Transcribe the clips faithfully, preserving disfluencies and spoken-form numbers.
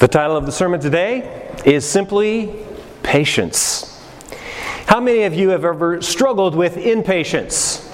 The title of the sermon today is simply Patience. How many of you have ever struggled with impatience?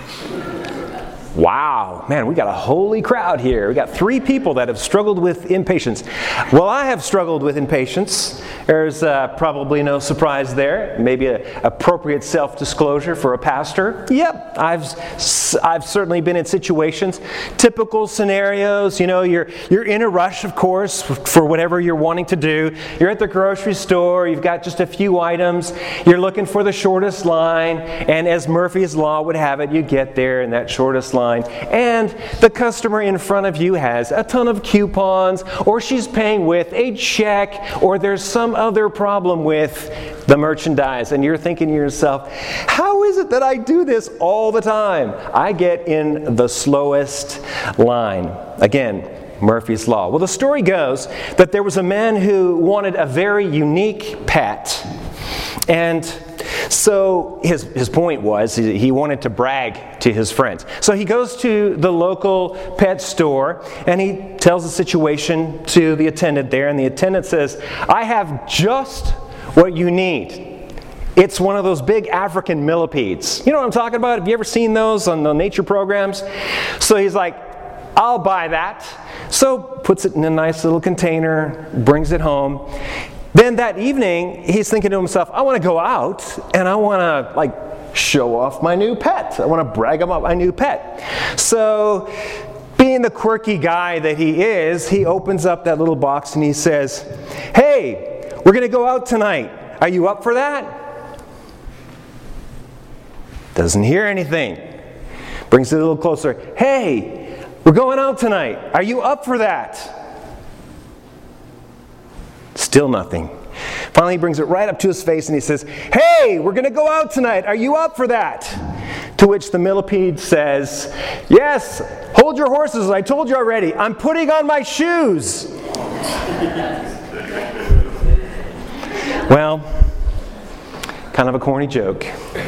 Wow, man, we got a holy crowd here. We got three people that have struggled with impatience. Well, I have struggled with impatience. There's uh, probably no surprise there. Maybe an appropriate self-disclosure for a pastor. Yep, I've I've certainly been in situations, typical scenarios. You know, you're you're in a rush, of course, for whatever you're wanting to do. You're at the grocery store. You've got just a few items. You're looking for the shortest line, and as Murphy's Law would have it, you get there in that shortest line. And the customer in front of you has a ton of coupons, or she's paying with a check, or there's some other problem with the merchandise. And you're thinking to yourself, how is it that I do this all the time? I get in the slowest line. Again, Murphy's Law. Well, the story goes that there was a man who wanted a very unique pet. And so his his point was he wanted to brag to his friends. So he goes to the local pet store and he tells the situation to the attendant there. And the attendant says, I have just what you need. It's one of those big African millipedes. You know what I'm talking about? Have you ever seen those on the nature programs? So he's like, I'll buy that. So puts it in a nice little container, brings it home. Then that evening, he's thinking to himself, I want to go out and I want to like show off my new pet. I want to brag about my new pet. So being the quirky guy that he is, he opens up that little box and he says, hey, we're going to go out tonight. Are you up for that? Doesn't hear anything. Brings it a little closer. Hey, we're going out tonight. Are you up for that? Still nothing. Finally, he brings it right up to his face and he says, hey, we're going to go out tonight. Are you up for that? To which the millipede says, yes, hold your horses. I told you already. I'm putting on my shoes. Well, kind of a corny joke.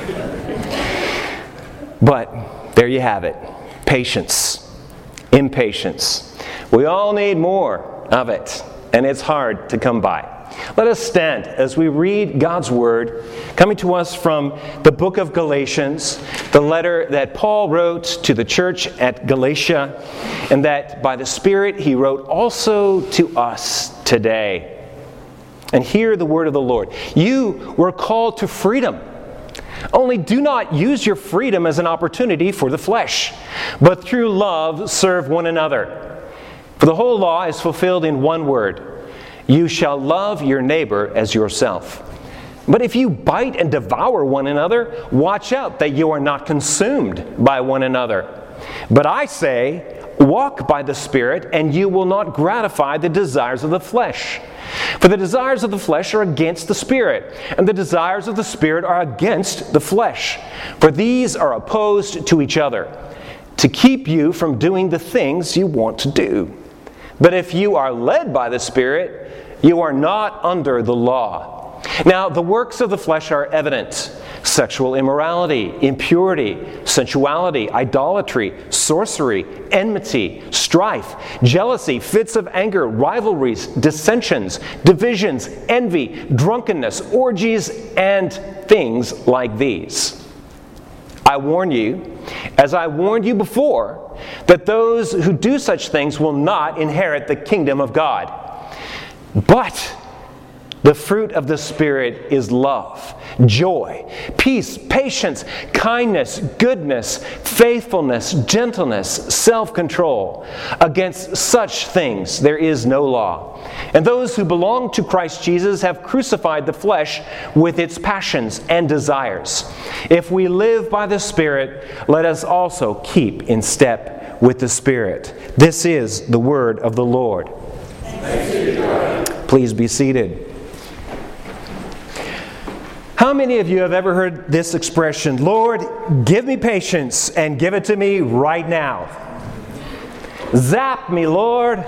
But there you have it. Patience. Impatience. We all need more of it. And it's hard to come by. Let us stand as we read God's Word, coming to us from the book of Galatians, the letter that Paul wrote to the church at Galatia, and that by the Spirit he wrote also to us today. And hear the word of the Lord. You were called to freedom. Only do not use your freedom as an opportunity for the flesh, but through love serve one another. For the whole law is fulfilled in one word. You shall love your neighbor as yourself. But if you bite and devour one another, watch out that you are not consumed by one another. But I say, walk by the Spirit, and you will not gratify the desires of the flesh. For the desires of the flesh are against the Spirit, and the desires of the Spirit are against the flesh. For these are opposed to each other, to keep you from doing the things you want to do. But if you are led by the Spirit, you are not under the law. Now, the works of the flesh are evident. Sexual immorality, impurity, sensuality, idolatry, sorcery, enmity, strife, jealousy, fits of anger, rivalries, dissensions, divisions, envy, drunkenness, orgies, and things like these. I warn you, as I warned you before, that those who do such things will not inherit the kingdom of God. But the fruit of the Spirit is love, joy, peace, patience, kindness, goodness, faithfulness, gentleness, self-control. Against such things there is no law. And those who belong to Christ Jesus have crucified the flesh with its passions and desires. If we live by the Spirit, let us also keep in step with the Spirit. This is the word of the Lord. Please be seated. How many of you have ever heard this expression, Lord, give me patience and give it to me right now? Zap me, Lord.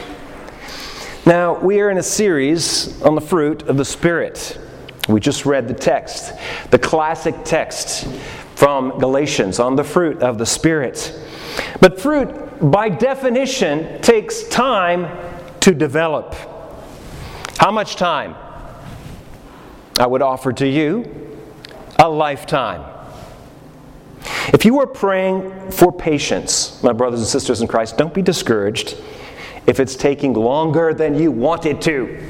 Now, we are in a series on the fruit of the Spirit. We just read the text, the classic text from Galatians on the fruit of the Spirit. But fruit, by definition, takes time to develop. How much time? I would offer to you a lifetime. If you are praying for patience, my brothers and sisters in Christ, don't be discouraged if it's taking longer than you want it to.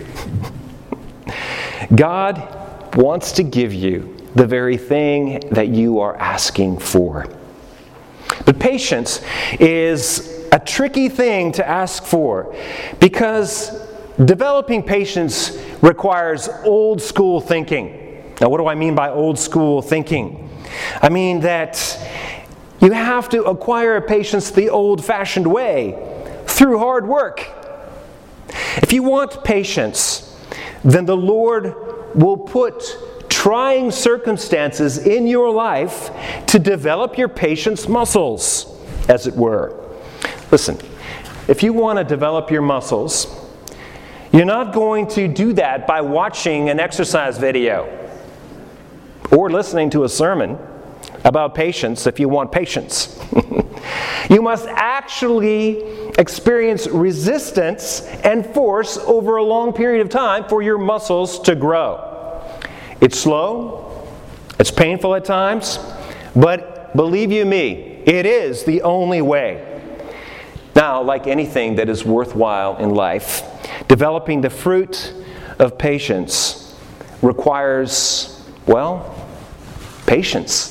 God wants to give you the very thing that you are asking for. But patience is a tricky thing to ask for because developing patience requires old school thinking. Now, what do I mean by old school thinking? I mean that you have to acquire patience the old-fashioned way, through hard work. If you want patience, then the Lord will put trying circumstances in your life to develop your patience muscles, as it were. Listen, if you want to develop your muscles, you're not going to do that by watching an exercise video or listening to a sermon about patience if you want patience. You must actually experience resistance and force over a long period of time for your muscles to grow. It's slow, it's painful at times, but believe you me, it is the only way. Now, like anything that is worthwhile in life, developing the fruit of patience requires, well, patience.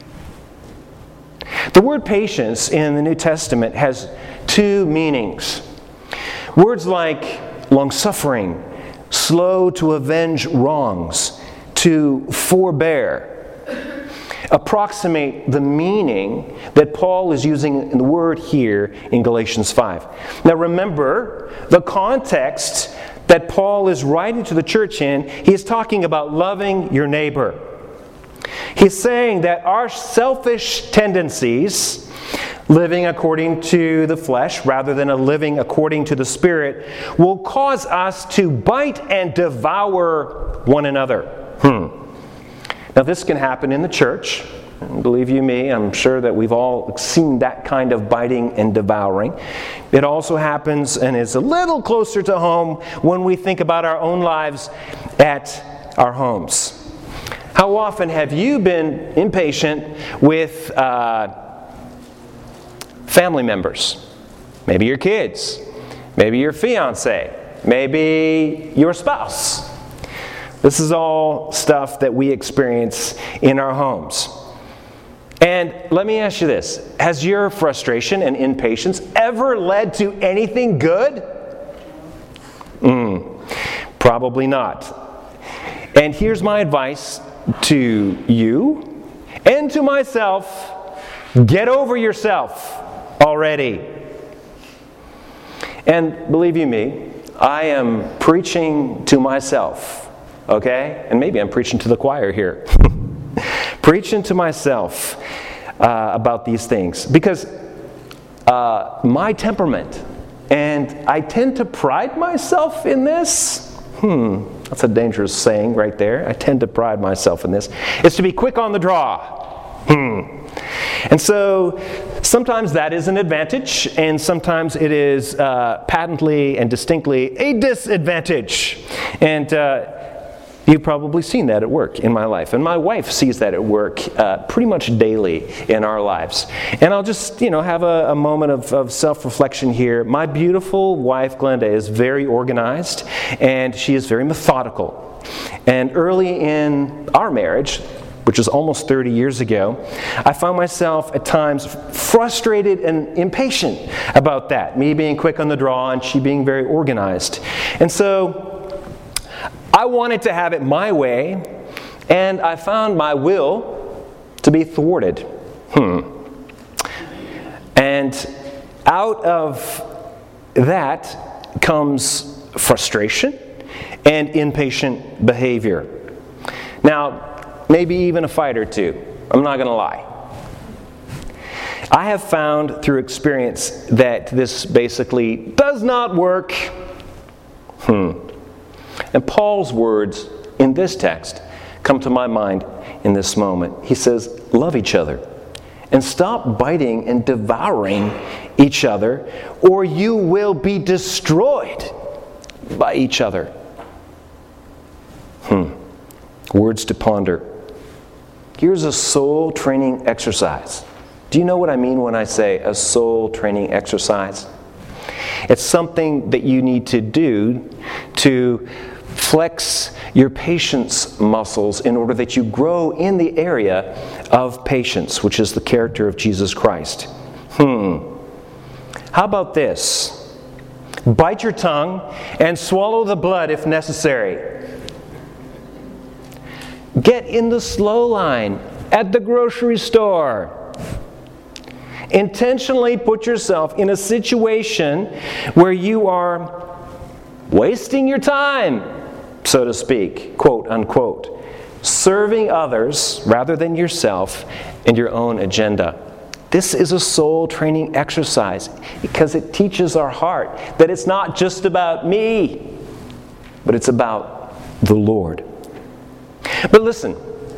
The word patience in the New Testament has two meanings. Words like long-suffering, slow to avenge wrongs, to forbear, approximate the meaning that Paul is using in the word here in Galatians five. Now remember, the context that Paul is writing to the church in, he is talking about loving your neighbor. He's saying that our selfish tendencies, living according to the flesh rather than a living according to the Spirit, will cause us to bite and devour one another. Hmm. Now this can happen in the church. And believe you me, I'm sure that we've all seen that kind of biting and devouring. It also happens and is a little closer to home when we think about our own lives at our homes. How often have you been impatient with uh, family members? Maybe your kids, maybe your fiance, maybe your spouse. This is all stuff that we experience in our homes. And let me ask you this. Has your frustration and impatience ever led to anything good? Mm, probably not. And here's my advice to you and to myself. Get over yourself already. And believe you me, I am preaching to myself, okay? And maybe I'm preaching to the choir here. Preaching to myself uh, about these things. Because uh, my temperament, and I tend to pride myself in this. Hmm, that's a dangerous saying right there. I tend to pride myself in this. It's to be quick on the draw. Hmm. And so sometimes that is an advantage, and sometimes it is uh, patently and distinctly a disadvantage. And uh, you've probably seen that at work in my life. And my wife sees that at work uh, pretty much daily in our lives. And I'll just, you know, have a, a moment of, of self-reflection here. My beautiful wife, Glenda, is very organized, and she is very methodical. And early in our marriage, which is almost thirty years ago, I found myself at times frustrated and impatient about that. Me being quick on the draw and she being very organized. And so I wanted to have it my way, and I found my will to be thwarted. Hmm. And out of that comes frustration and impatient behavior. Now, maybe even a fight or two. I'm not going to lie. I have found through experience that this basically does not work. Hmm. And Paul's words in this text come to my mind in this moment. He says, love each other and stop biting and devouring each other, or you will be destroyed by each other. Words to ponder. Here's a soul training exercise. Do you know what I mean when I say a soul training exercise? It's something that you need to do to flex your patience muscles in order that you grow in the area of patience, which is the character of Jesus Christ. Hmm. How about this? Bite your tongue and swallow the blood if necessary. Get in the slow line at the grocery store. Intentionally put yourself in a situation where you are wasting your time, so to speak, quote unquote, serving others rather than yourself and your own agenda. This is a soul training exercise because it teaches our heart that it's not just about me, but it's about the Lord. But listen,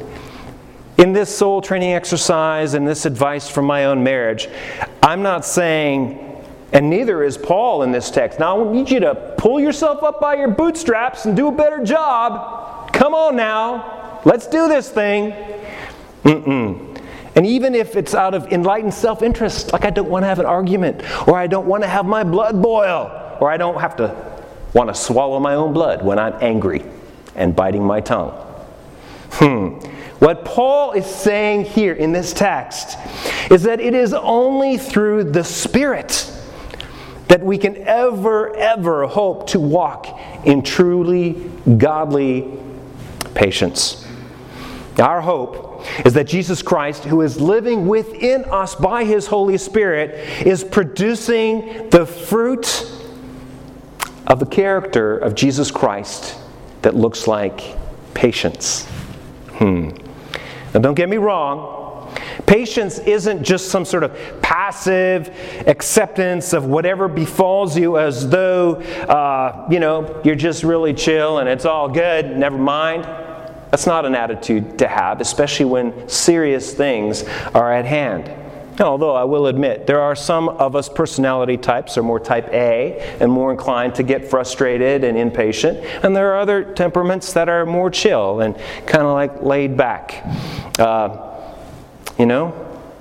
in this soul training exercise and this advice from my own marriage, I'm not saying, and neither is Paul in this text, now I need you to pull yourself up by your bootstraps and do a better job. Come on now, let's do this thing. Mm-mm. And even if it's out of enlightened self-interest, like I don't want to have an argument, or I don't want to have my blood boil, or I don't have to want to swallow my own blood when I'm angry and biting my tongue. Hmm. What Paul is saying here in this text is that it is only through the Spirit that we can ever, ever hope to walk in truly godly patience. Our hope is that Jesus Christ, who is living within us by His Holy Spirit, is producing the fruit of the character of Jesus Christ that looks like patience. Hmm. Now don't get me wrong, patience isn't just some sort of passive acceptance of whatever befalls you as though, uh, you know, you're just really chill and it's all good, never mind. That's not an attitude to have, especially when serious things are at hand. Although I will admit, there are some of us personality types are more type A and more inclined to get frustrated and impatient. And there are other temperaments that are more chill and kind of like laid back. Uh, you know,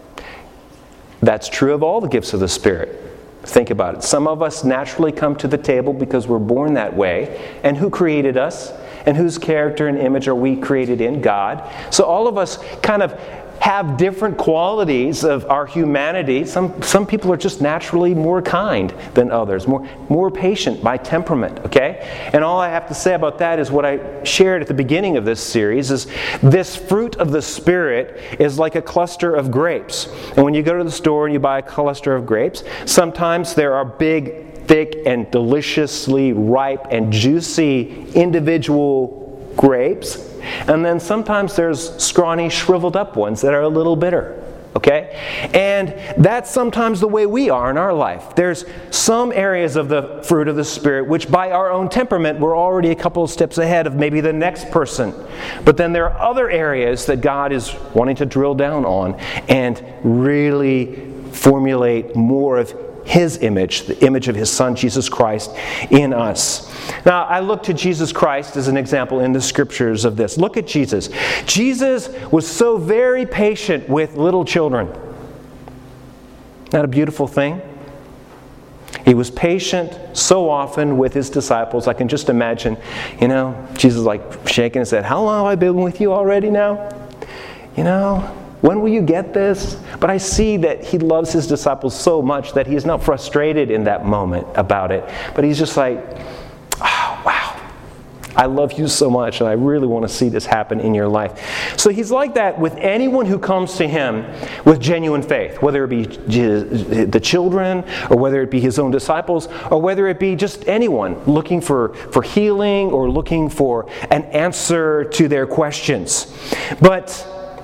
that's true of all the gifts of the Spirit. Think about it. Some of us naturally come to the table because we're born that way. And who created us? And whose character and image are we created in? God. So all of us kind of have different qualities of our humanity. Some some people are just naturally more kind than others, more more patient by temperament, okay? And all I have to say about that is what I shared at the beginning of this series is this fruit of the Spirit is like a cluster of grapes. And when you go to the store and you buy a cluster of grapes, sometimes there are big, thick, and deliciously ripe and juicy individual grapes. And then sometimes there's scrawny, shriveled up ones that are a little bitter. Okay? And that's sometimes the way we are in our life. There's some areas of the fruit of the Spirit which by our own temperament we're already a couple of steps ahead of maybe the next person. But then there are other areas that God is wanting to drill down on and really formulate more of His image, the image of His Son, Jesus Christ, in us. Now, I look to Jesus Christ as an example in the Scriptures of this. Look at Jesus. Jesus was so very patient with little children. Isn't that a beautiful thing? He was patient so often with His disciples. I can just imagine, you know, Jesus like shaking his head. How long have I been with you already now? You know, when will you get this? But I see that He loves His disciples so much that He's not frustrated in that moment about it. But He's just like, oh, wow, I love you so much and I really want to see this happen in your life. So He's like that with anyone who comes to Him with genuine faith, whether it be the children or whether it be His own disciples or whether it be just anyone looking for, for healing or looking for an answer to their questions. But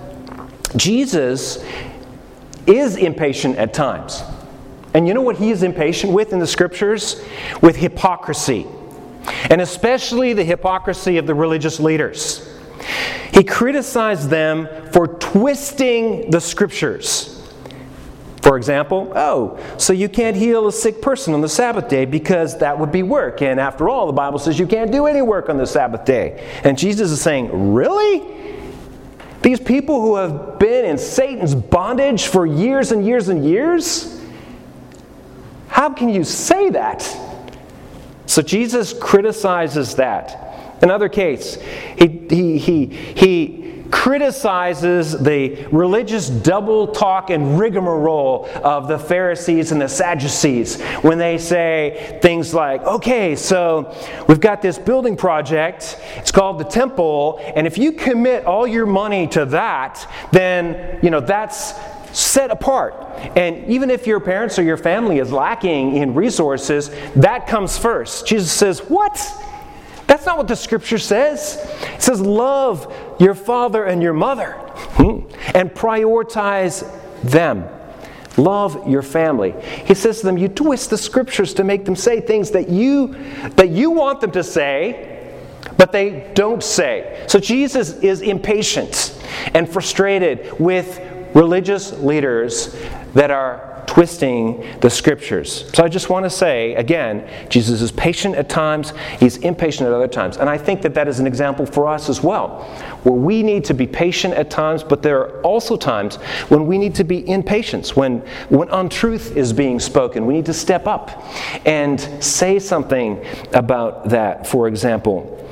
Jesus is impatient at times. And you know what He is impatient with in the Scriptures? With hypocrisy. And especially the hypocrisy of the religious leaders. He criticized them for twisting the Scriptures. For example, oh, so you can't heal a sick person on the Sabbath day because that would be work. And after all, the Bible says you can't do any work on the Sabbath day. And Jesus is saying, really? These people who have been in Satan's bondage for years and years and years? How can you say that? So Jesus criticizes that. Another case, he, he, he, he criticizes the religious double talk and rigmarole of the Pharisees and the Sadducees when they say things like, okay, so we've got this building project, it's called the temple, and if you commit all your money to that, then, you know, that's set apart. And even if your parents or your family is lacking in resources, that comes first. Jesus says, what? That's not what the Scripture says. It says, love your father and your mother and prioritize them. Love your family. He says to them, you twist the Scriptures to make them say things that you, that you want them to say, but they don't say. So Jesus is impatient and frustrated with religious leaders that are twisting the Scriptures. So I just want to say, again, Jesus is patient at times, He's impatient at other times. And I think that that is an example for us as well, where we need to be patient at times, but there are also times when we need to be in patience, when, when untruth is being spoken. We need to step up and say something about that. For example,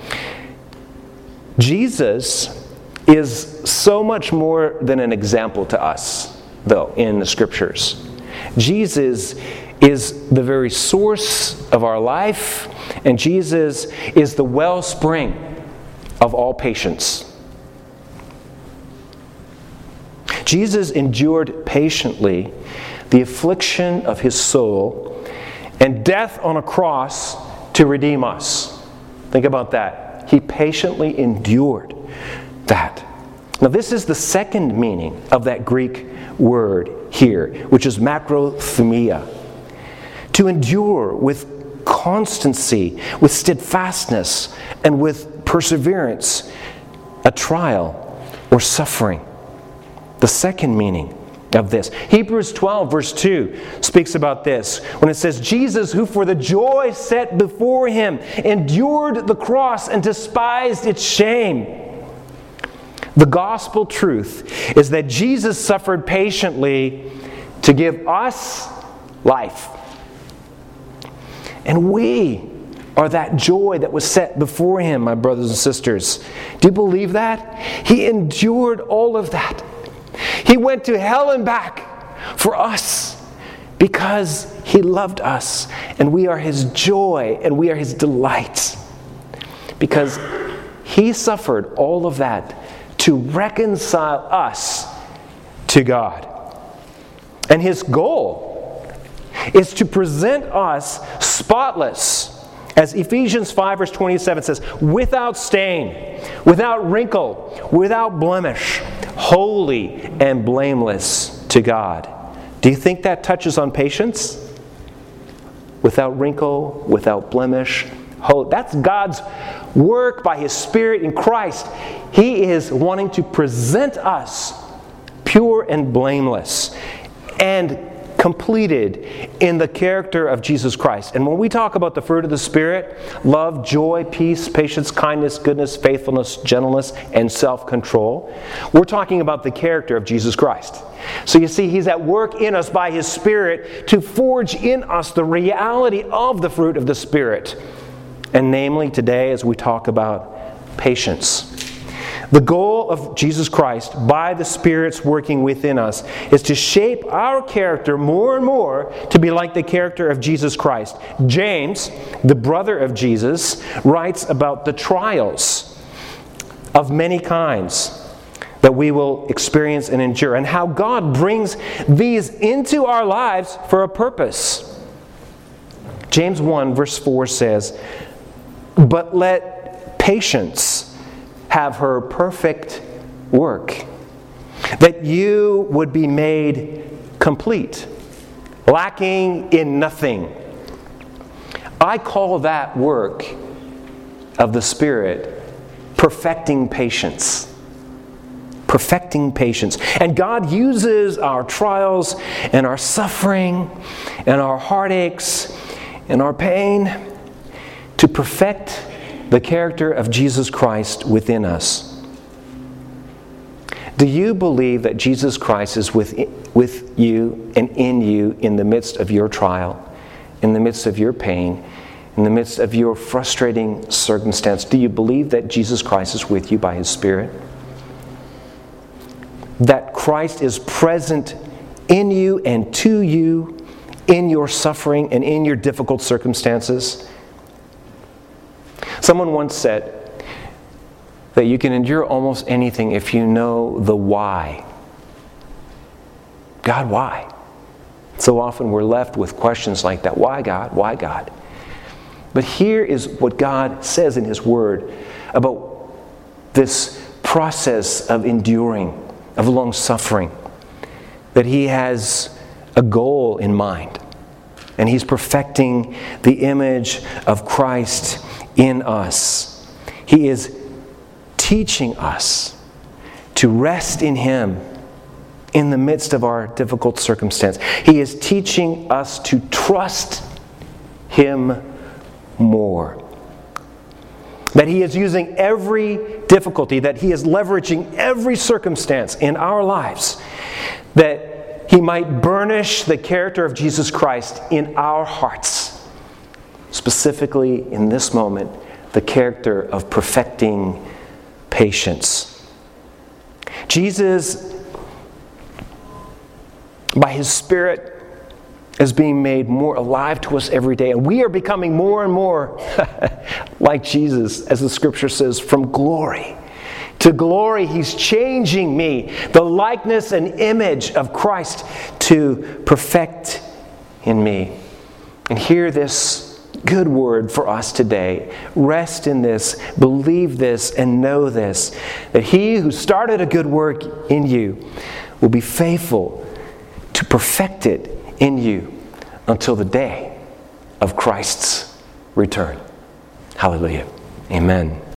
Jesus is so much more than an example to us, though, in the Scriptures. Jesus is the very source of our life, and Jesus is the wellspring of all patience. Jesus endured patiently the affliction of His soul and death on a cross to redeem us. Think about that. He patiently endured that. Now, this is the second meaning of that Greek word here, which is macrothumia. To endure with constancy, with steadfastness, and with perseverance, a trial or suffering. The second meaning of this. Hebrews twelve verse two speaks about this when it says, Jesus, who for the joy set before Him endured the cross and despised its shame. The gospel truth is that Jesus suffered patiently to give us life. And we are that joy that was set before Him, my brothers and sisters. Do you believe that? He endured all of that. He went to hell and back for us because He loved us. And we are His joy and we are His delight. Because He suffered all of that to reconcile us to God. And His goal is to present us spotless, as Ephesians five verse twenty-seven says, without stain, without wrinkle, without blemish, holy and blameless to God. Do you think that touches on patience? Without wrinkle, without blemish, holy. That's God's work by His Spirit in Christ. He is wanting to present us pure and blameless and completed in the character of Jesus Christ. And when we talk about the fruit of the Spirit, love, joy, peace, patience, kindness, goodness, faithfulness, gentleness, and self-control, we're talking about the character of Jesus Christ. So you see, He's at work in us by His Spirit to forge in us the reality of the fruit of the Spirit. And namely, today, as we talk about patience. The goal of Jesus Christ, by the Spirit's working within us, is to shape our character more and more to be like the character of Jesus Christ. James, the brother of Jesus, writes about the trials of many kinds that we will experience and endure, and how God brings these into our lives for a purpose. James one verse four says, "But let patience have her perfect work, that you would be made complete, lacking in nothing." I call that work of the Spirit perfecting patience. perfecting patience. And God uses our trials and our suffering and our heartaches and our pain to perfect the character of Jesus Christ within us. Do you believe that Jesus Christ is with, with you and in you in the midst of your trial, in the midst of your pain, in the midst of your frustrating circumstance? Do you believe that Jesus Christ is with you by His Spirit? That Christ is present in you and to you in your suffering and in your difficult circumstances? Someone once said that you can endure almost anything if you know the why. God, why? So often we're left with questions like that. Why, God? Why, God? But here is what God says in His Word about this process of enduring, of long suffering, that He has a goal in mind, and He's perfecting the image of Christ in us. He is teaching us to rest in Him in the midst of our difficult circumstance. He is teaching us to trust Him more. That He is using every difficulty, that He is leveraging every circumstance in our lives, that He might burnish the character of Jesus Christ in our hearts. Specifically, in this moment, the character of perfecting patience. Jesus, by His Spirit, is being made more alive to us every day. And we are becoming more and more like Jesus, as the Scripture says, from glory to glory. He's changing me, the likeness and image of Christ, to perfect in me. And hear this good word for us today. Rest in this, believe this, and know this, that He who started a good work in you will be faithful to perfect it in you until the day of Christ's return. Hallelujah. Amen.